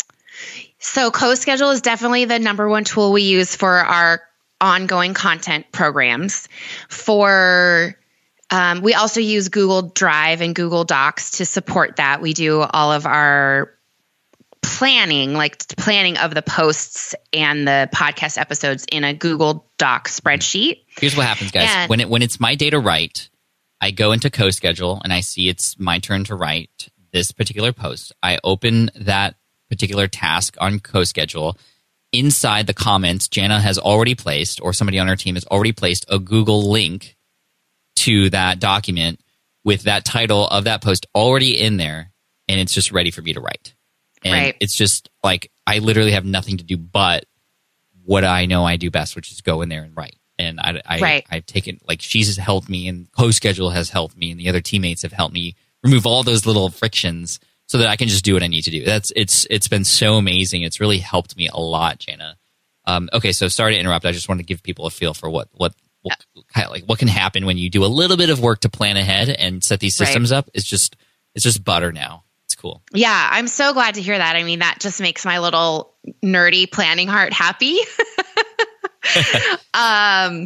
So CoSchedule is definitely the number one tool we use for our ongoing content programs. For um, we also use Google Drive and Google Docs to support that. We do all of our planning, like planning of the posts and the podcast episodes in a Google Doc spreadsheet. Here's what happens, guys. And when it when it's my day to write, I go into CoSchedule and I see it's my turn to write this particular post. I open that particular task on CoSchedule. Inside the comments, Jana has already placed, or somebody on our team has already placed, a Google link to that document with that title of that post already in there, and it's just ready for me to write. And right. it's just like I literally have nothing to do but what I know I do best, which is go in there and write. And I, I, right. I've taken, like, she's helped me, and CoSchedule has helped me, and the other teammates have helped me remove all those little frictions so that I can just do what I need to do. That's it's it's been so amazing. It's really helped me a lot, Jana. Um, okay, so sorry to interrupt. I just want to give people a feel for what what, what kind of like what can happen when you do a little bit of work to plan ahead and set these systems right. up. It's just it's just butter now. It's cool. Yeah, I'm so glad to hear that. I mean, that just makes my little nerdy planning heart happy. um,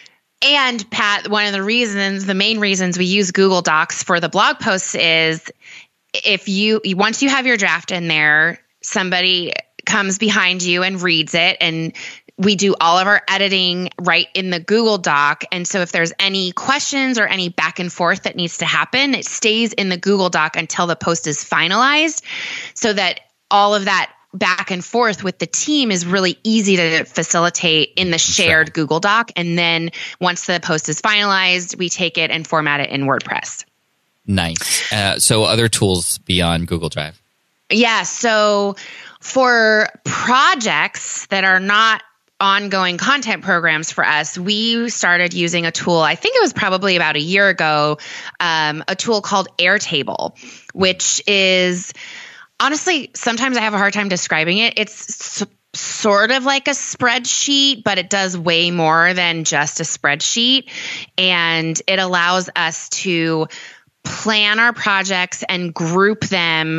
and Pat, one of the reasons, the main reasons we use Google Docs for the blog posts is if you, once you have your draft in there, somebody comes behind you and reads it, and we do all of our editing right in the Google Doc. And so if there's any questions or any back and forth that needs to happen, it stays in the Google Doc until the post is finalized, so that all of that back and forth with the team is really easy to facilitate in the shared sure. Google Doc. And then once the post is finalized, we take it and format it in WordPress. Nice. Uh, so other tools beyond Google Drive? Yeah. So for projects that are not ongoing content programs for us, we started using a tool, I think it was probably about a year ago, um, a tool called Airtable, which is honestly, sometimes I have a hard time describing it. It's s- sort of like a spreadsheet, but it does way more than just a spreadsheet. And it allows us to plan our projects and group them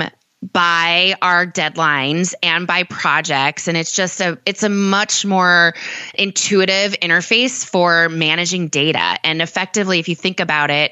by our deadlines and by projects. And it's just a, it's a much more intuitive interface for managing data. And effectively, if you think about it,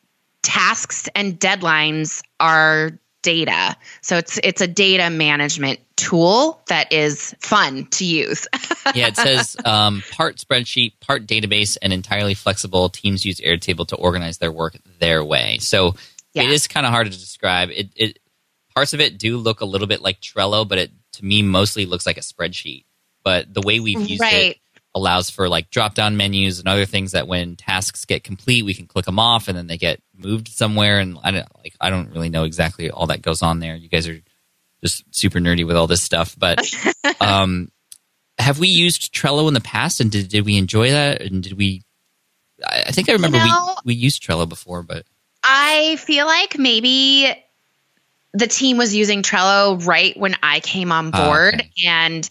tasks and deadlines are data. So it's it's a data management tool that is fun to use. Yeah, it says um, part spreadsheet, part database, and entirely flexible. Teams use Airtable to organize their work their way. So yeah. It is kind of hard to describe. It, it parts of it do look a little bit like Trello, but it to me mostly looks like a spreadsheet. But the way we've used right. it allows for like drop-down menus and other things that when tasks get complete, we can click them off and then they get moved somewhere. And I don't like I don't really know exactly all that goes on there. You guys are just super nerdy with all this stuff. But um, have we used Trello in the past, and did did we enjoy that? And did we? I, I think I remember you know, we we used Trello before, but I feel like maybe the team was using Trello right when I came on board, uh, okay. and.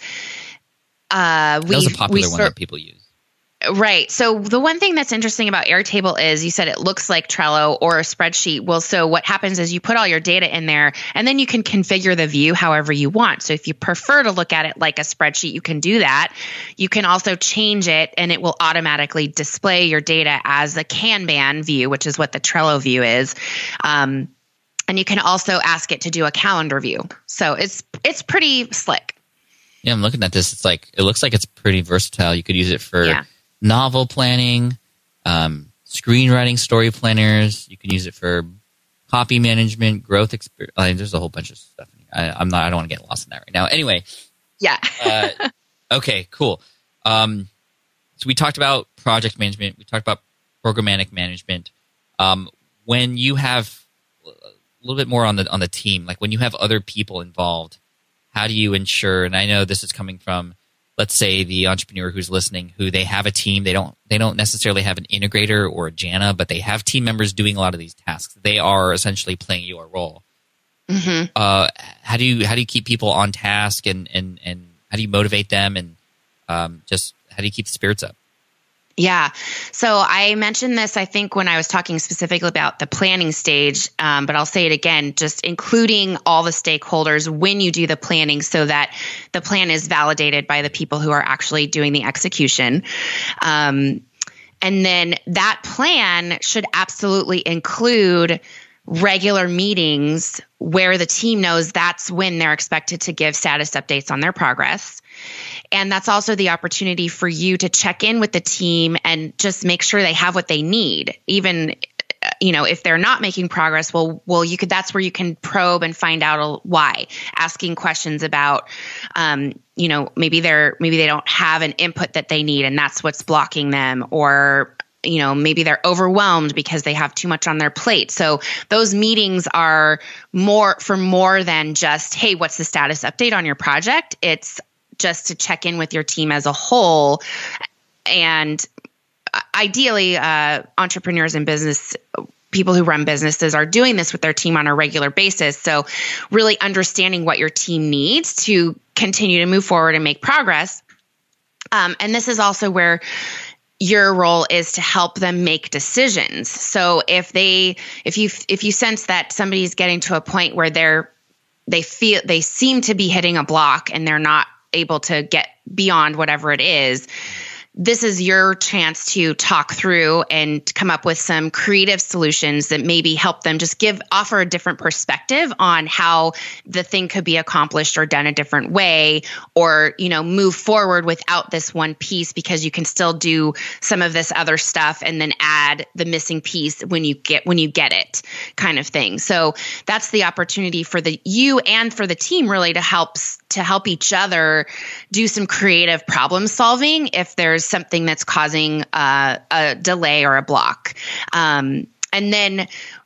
Uh, that was a popular one that people use. Right. So the one thing that's interesting about Airtable is you said it looks like Trello or a spreadsheet. Well, so what happens is you put all your data in there, and then you can configure the view however you want. So if you prefer to look at it like a spreadsheet, you can do that. You can also change it, and it will automatically display your data as a Kanban view, which is what the Trello view is. Um, and you can also ask it to do a calendar view. So it's it's pretty slick. Yeah, I'm looking at this. It's like it looks like it's pretty versatile. You could use it for yeah. novel planning, um, screenwriting, story planners. You can use it for copy management, growth experience. I mean, there's a whole bunch of stuff. I, I'm not. I don't want to get lost in that right now. Anyway. Yeah. uh, okay. Cool. Um, so we talked about project management. We talked about programmatic management. Um, when you have a little bit more on the on the team, like when you have other people involved. How do you ensure, and I know this is coming from, let's say, the entrepreneur who's listening, who they have a team, they don't they don't necessarily have an integrator or a Jana, but they have team members doing a lot of these tasks. They are essentially playing your role. Mm-hmm. Uh, how do you how do you keep people on task, and, and, and how do you motivate them, and um, just how do you keep the spirits up? Yeah. So I mentioned this, I think, when I was talking specifically about the planning stage, um, but I'll say it again, just including all the stakeholders when you do the planning so that the plan is validated by the people who are actually doing the execution. Um, and then that plan should absolutely include regular meetings where the team knows that's when they're expected to give status updates on their progress. And that's also the opportunity for you to check in with the team and just make sure they have what they need. Even, you know, if they're not making progress, well, well, you could, that's where you can probe and find out why, asking questions about, um, you know, maybe they're, maybe they don't have an input that they need and that's what's blocking them, or you know, maybe they're overwhelmed because they have too much on their plate. So those meetings are more for more than just, hey, what's the status update on your project? It's just to check in with your team as a whole. And ideally, uh, entrepreneurs and business people who run businesses are doing this with their team on a regular basis. So really understanding what your team needs to continue to move forward and make progress. Um, and this is also where your role is to help them make decisions. So if they, if you, if you sense that somebody's getting to a point where they're, they feel, they seem to be hitting a block and they're not able to get beyond whatever it is, this is your chance to talk through and come up with some creative solutions that maybe help them just give, offer a different perspective on how the thing could be accomplished or done a different way, or, you know, move forward without this one piece because you can still do some of this other stuff and then add the missing piece when you get, when you get it, kind of thing. So that's the opportunity for the, you and for the team really to help to help each other do some creative problem solving if there's something that's causing uh, a delay or a block. Um, and then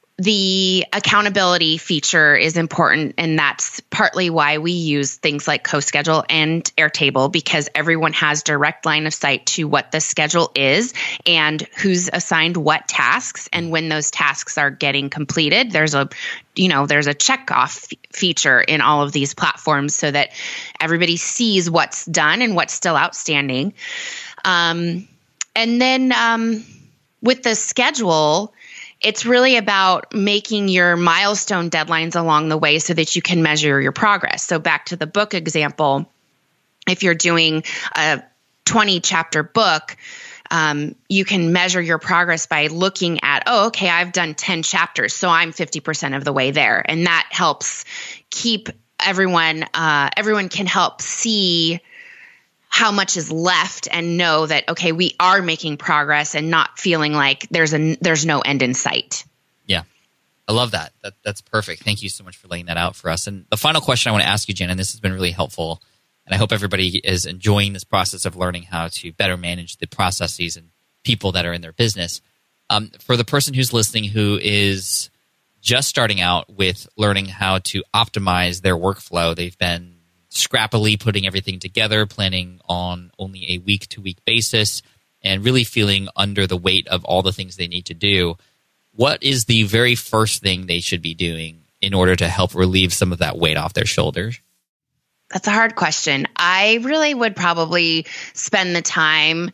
the accountability feature is important, and that's partly why we use things like CoSchedule and Airtable, because everyone has direct line of sight to what the schedule is and who's assigned what tasks, and when those tasks are getting completed. There's a, you know, there's a check off f- feature in all of these platforms so that everybody sees what's done and what's still outstanding. Um, and then um, with the schedule, it's really about making your milestone deadlines along the way so that you can measure your progress. So back to the book example, if you're doing a twenty chapter book, um, you can measure your progress by looking at, oh, okay, I've done ten chapters, so I'm fifty percent of the way there. And that helps keep everyone, uh, everyone can help see how much is left and know that, okay, we are making progress and not feeling like there's a there's no end in sight. Yeah. I love that. that. That's perfect. Thank you so much for laying that out for us. And the final question I want to ask you, Jen, and this has been really helpful, and I hope everybody is enjoying this process of learning how to better manage the processes and people that are in their business. Um, for the person who's listening who is just starting out with learning how to optimize their workflow, they've been scrappily putting everything together, planning on only a week-to-week basis, and really feeling under the weight of all the things they need to do, what is the very first thing they should be doing in order to help relieve some of that weight off their shoulders? That's a hard question. I really would probably spend the time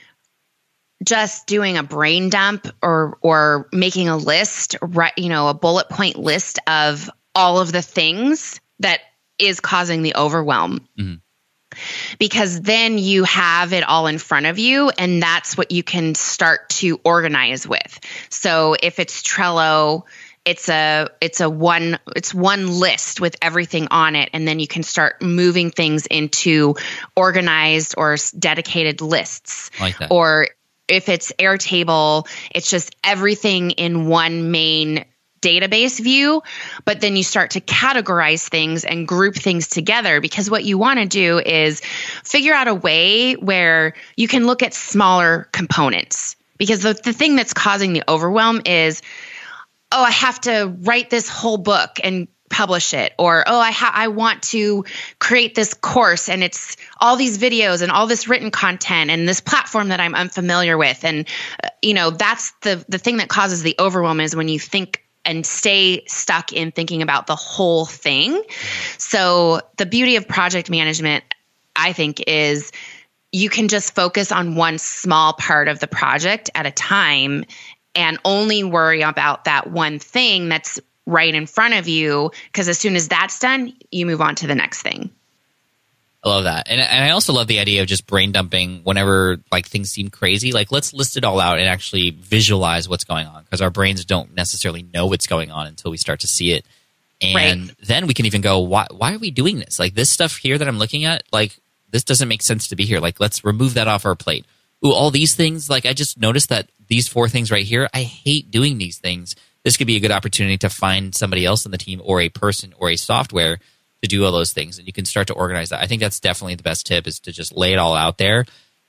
just doing a brain dump or or making a list, right? You know, a bullet point list of all of the things that is causing the overwhelm. Mm-hmm. Because then you have it all in front of you, and that's what you can start to organize with. So if it's Trello, it's a it's a one it's one list with everything on it, and then you can start moving things into organized or dedicated lists. Like that. Or if it's Airtable, it's just everything in one main database view, but then you start to categorize things and group things together, because what you want to do is figure out a way where you can look at smaller components. Because the, the thing that's causing the overwhelm is, oh, I have to write this whole book and publish it, or oh, I ha- I want to create this course and it's all these videos and all this written content and this platform that I'm unfamiliar with. And uh, you know, that's the the thing that causes the overwhelm, is when you think and stay stuck in thinking about the whole thing. So the beauty of project management, I think, is you can just focus on one small part of the project at a time and only worry about that one thing that's right in front of you, because as soon as that's done, you move on to the next thing. I love that. And, and I also love the idea of just brain dumping whenever like things seem crazy. Like, let's list it all out and actually visualize what's going on, because our brains don't necessarily know what's going on until we start to see it. And right. Then we can even go, why, why are we doing this? Like, this stuff here that I'm looking at, like, this doesn't make sense to be here. Like, let's remove that off our plate. Ooh, all these things, like, I just noticed that these four things right here, I hate doing these things. This could be a good opportunity to find somebody else in the team or a person or a software to do all those things, and you can start to organize that. I think that's definitely the best tip, is to just lay it all out there.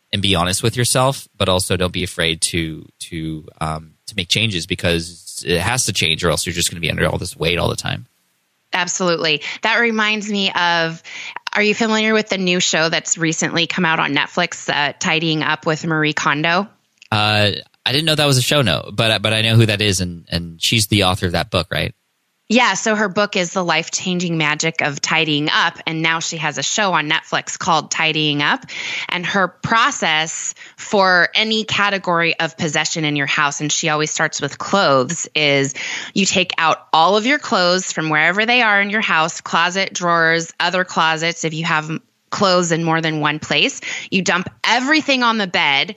and be honest with yourself, but also don't be afraid to to um, to make changes, because it has to change, or else you're just going to be under all this weight all the time. Absolutely. That reminds me of, are you familiar with the new show that's recently come out on Netflix, uh, Tidying Up with Marie Kondo? Uh, I didn't know that was a show, no, but but I know who that is, and, and she's the author of that book, right? Yeah, so her book is The Life-Changing Magic of Tidying Up, and now she has a show on Netflix called Tidying Up. And her process for any category of possession in your house, and she always starts with clothes, is you take out all of your clothes from wherever they are in your house, closet, drawers, other closets, if you have clothes in more than one place. You dump everything on the bed,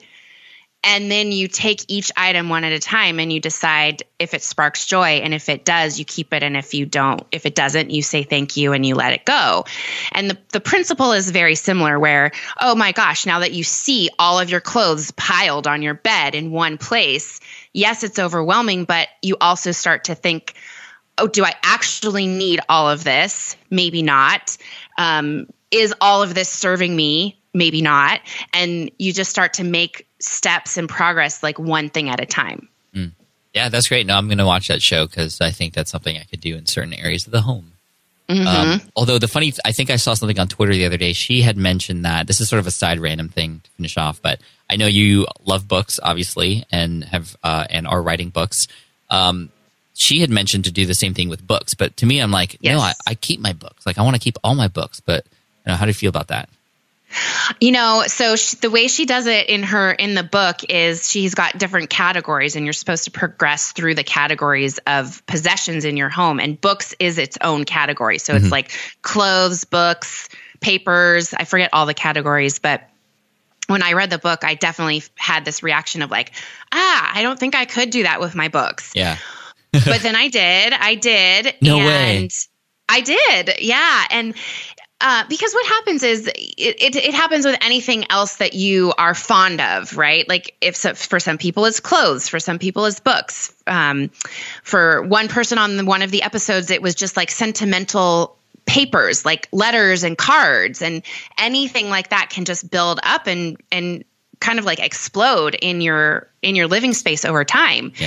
and then you take each item one at a time and you decide if it sparks joy. And if it does, you keep it. And if you don't, if it doesn't, you say thank you and you let it go. And the, the principle is very similar where, oh my gosh, now that you see all of your clothes piled on your bed in one place, yes, it's overwhelming, but you also start to think, oh, do I actually need all of this? Maybe not. Um, is all of this serving me? Maybe not. And you just start to make steps and progress, like one thing at a time. Mm. Yeah, that's great. No, I'm going to watch that show because I think that's something I could do in certain areas of the home. Mm-hmm. Um, although the funny, I think I saw something on Twitter the other day. She had mentioned that, this is sort of a side random thing to finish off, but I know you love books, obviously, and have uh, and are writing books. Um, she had mentioned to do the same thing with books, but to me, I'm like, yes. no, I, I keep my books. Like, I want to keep all my books, but you know, how do you feel about that? You know, so she, the way she does it in her in the book is she's got different categories, and you're supposed to progress through the categories of possessions in your home. And books is its own category. So mm-hmm. it's like clothes, books, papers. I forget all the categories, but when I read the book, I definitely had this reaction of like, ah, I don't think I could do that with my books. Yeah. But then I did. I did. No and way. I did. Yeah. And Uh, because what happens is it, it, it happens with anything else that you are fond of, right? Like if so, for some people it's clothes, for some people it's books. Um, for one person on the, one of the episodes, it was just like sentimental papers, like letters and cards, and anything like that can just build up and and kind of like explode in your in your living space over time. Yeah.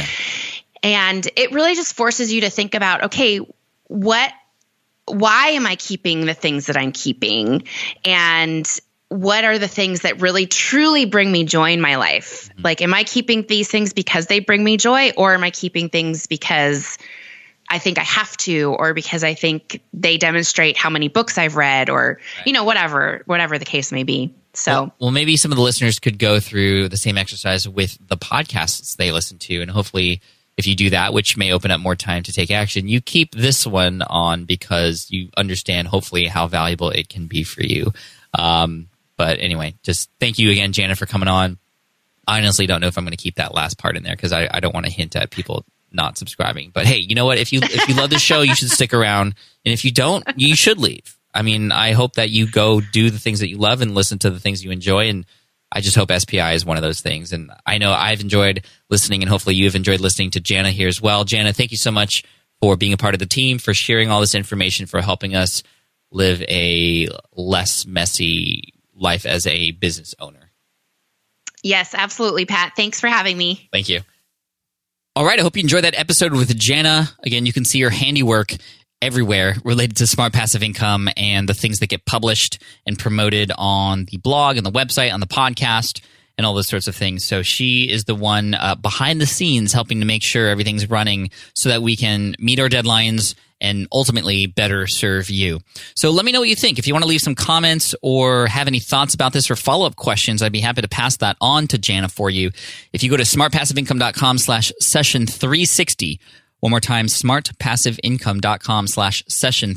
And it really just forces you to think about, okay, what why am I keeping the things that I'm keeping? And what are the things that really truly bring me joy in my life? Mm-hmm. Like, am I keeping these things because they bring me joy, or am I keeping things because I think I have to, or because I think they demonstrate how many books I've read, or, right. you know, whatever, whatever the case may be. So, well, well, maybe some of the listeners could go through the same exercise with the podcasts they listen to, and hopefully if you do that, which may open up more time to take action, you keep this one on because you understand hopefully how valuable it can be for you. Um, but anyway, just thank you again, Jana, for coming on. I honestly don't know if I'm going to keep that last part in there because I, I don't want to hint at people not subscribing. But hey, you know what? If you if you love the show, you should stick around. And if you don't, you should leave. I mean, I hope that you go do the things that you love and listen to the things you enjoy, and I just hope S P I is one of those things. And I know I've enjoyed listening, and hopefully you've enjoyed listening to Jana here as well. Jana, thank you so much for being a part of the team, for sharing all this information, for helping us live a less messy life as a business owner. Yes, absolutely, Pat. Thanks for having me. Thank you. All right, I hope you enjoyed that episode with Jana. Again, you can see her handiwork everywhere related to Smart Passive Income and the things that get published and promoted on the blog and the website, on the podcast, and all those sorts of things. So she is the one uh, behind the scenes helping to make sure everything's running so that we can meet our deadlines and ultimately better serve you. So let me know what you think. If you want to leave some comments or have any thoughts about this or follow-up questions, I'd be happy to pass that on to Jana for you. If you go to smartpassiveincome.com slash session 360, one more time, smartpassiveincome.com slash session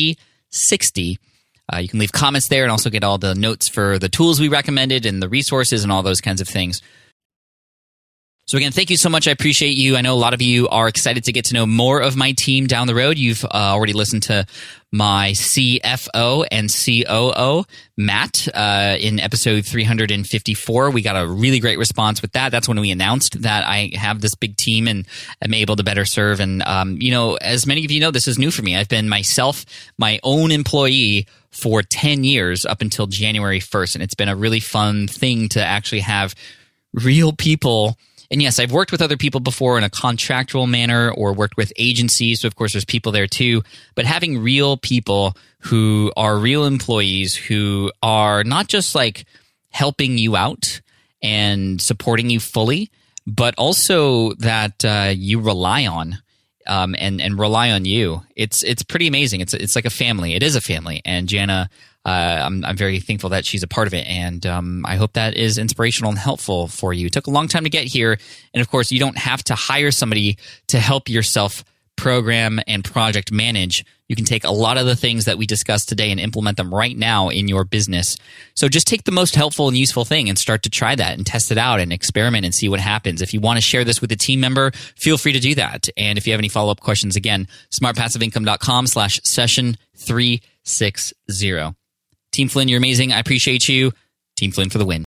360. Uh, you can leave comments there and also get all the notes for the tools we recommended and the resources and all those kinds of things. So again, thank you so much. I appreciate you. I know a lot of you are excited to get to know more of my team down the road. You've uh, already listened to my C F O and C O O, Matt, uh, in episode three hundred fifty-four. We got a really great response with that. That's when we announced that I have this big team and am able to better serve. And, um, you know, as many of you know, this is new for me. I've been myself, my own employee for ten years up until January first. And it's been a really fun thing to actually have real people. And yes, I've worked with other people before in a contractual manner or worked with agencies. So, of course, there's people there too. But having real people who are real employees who are not just like helping you out and supporting you fully, but also that uh, you rely on um, and, and rely on you. It's it's pretty amazing. It's it's like a family. It is a family. And Jana, Uh, I'm, I'm very thankful that she's a part of it, and um, I hope that is inspirational and helpful for you. It took a long time to get here, and of course, you don't have to hire somebody to help yourself program and project manage. You can take a lot of the things that we discussed today and implement them right now in your business. So just take the most helpful and useful thing and start to try that and test it out and experiment and see what happens. If you want to share this with a team member, feel free to do that. And if you have any follow-up questions, again, smartpassiveincome.com slash session 360. Team Flynn, you're amazing. I appreciate you. Team Flynn for the win.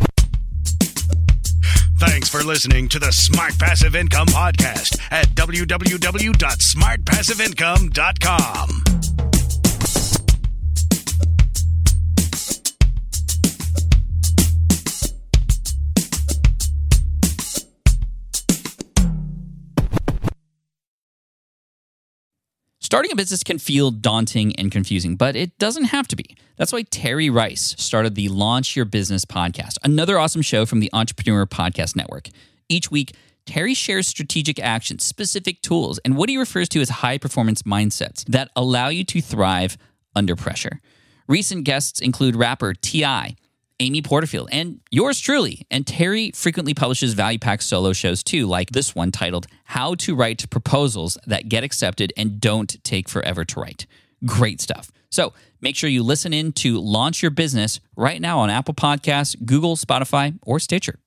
Thanks for listening to the Smart Passive Income Podcast at w w w dot smart passive income dot com. Starting a business can feel daunting and confusing, but it doesn't have to be. That's why Terry Rice started the Launch Your Business podcast, another awesome show from the Entrepreneur Podcast Network. Each week, Terry shares strategic actions, specific tools, and what he refers to as high-performance mindsets that allow you to thrive under pressure. Recent guests include rapper T I, Amy Porterfield, and yours truly. And Terry frequently publishes value-packed solo shows too, like this one titled How to Write Proposals That Get Accepted and Don't Take Forever to Write. Great stuff. So make sure you listen in to Launch Your Business right now on Apple Podcasts, Google, Spotify, or Stitcher.